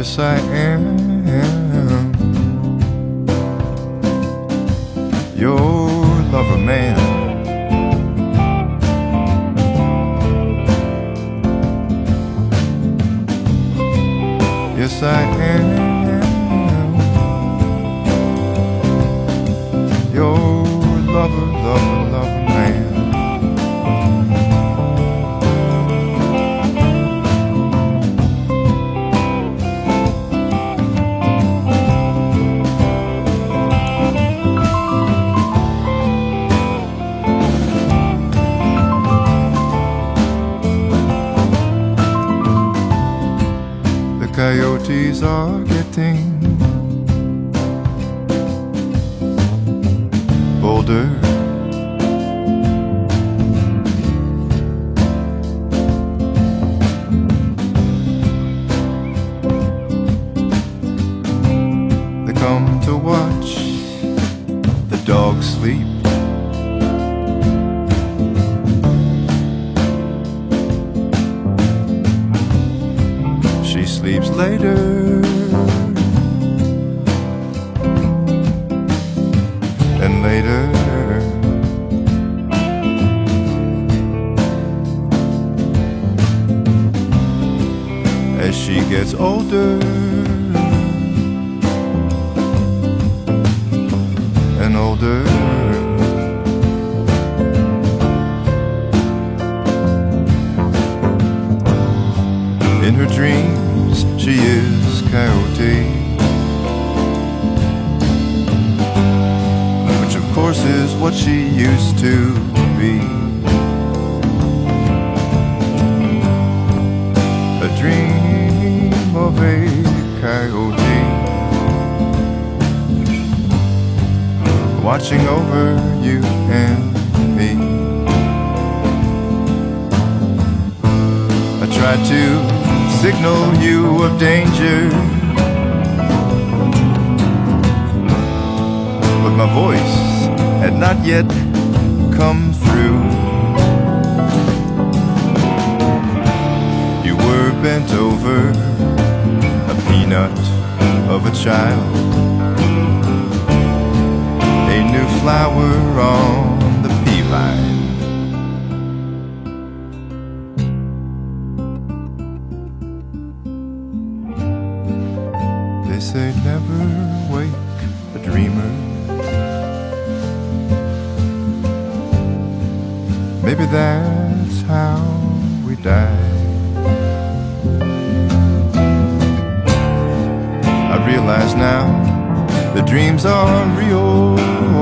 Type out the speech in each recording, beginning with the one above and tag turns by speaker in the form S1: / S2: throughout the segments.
S1: Yes, I am your lover man. Yes, I am your lover, lover, lover man. Coyotes are getting bolder. They come to watch the dogs sleep. She sleeps later and later. As she gets older and older, in her dreams she is Coyote, which of course is what she used to be. A dream of a coyote watching over you and me. I tried to signal you of danger, but my voice had not yet come through. You were bent over, a peanut of a child, a new flower on the pea vine. They say never wake a dreamer. Maybe that's how we die. I realize now the dreams are real.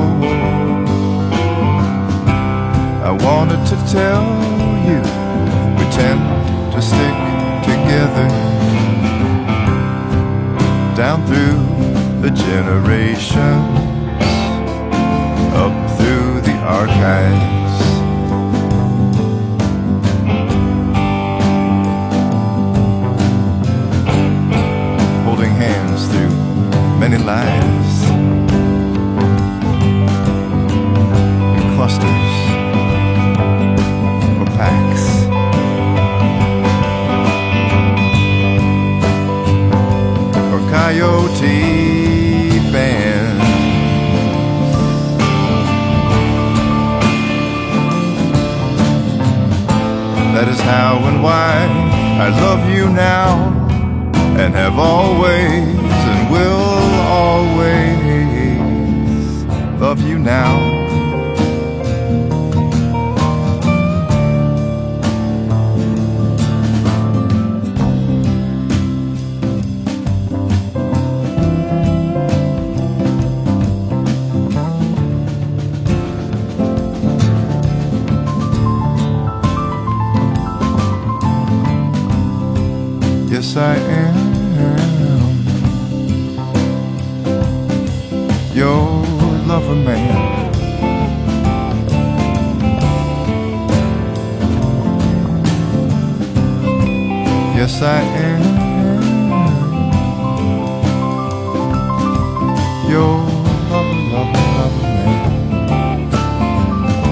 S1: I wanted to tell you we tend to stick together down through the generations, up through the archives. Holding hands through many lives, in clusters or packs. Coyote band. That is how and why I love you now, and have always, and will always love you now. Yes, I am your lover man. Yes, I am your lover, lover, lover man.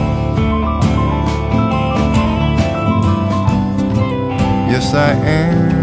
S1: Yes, I am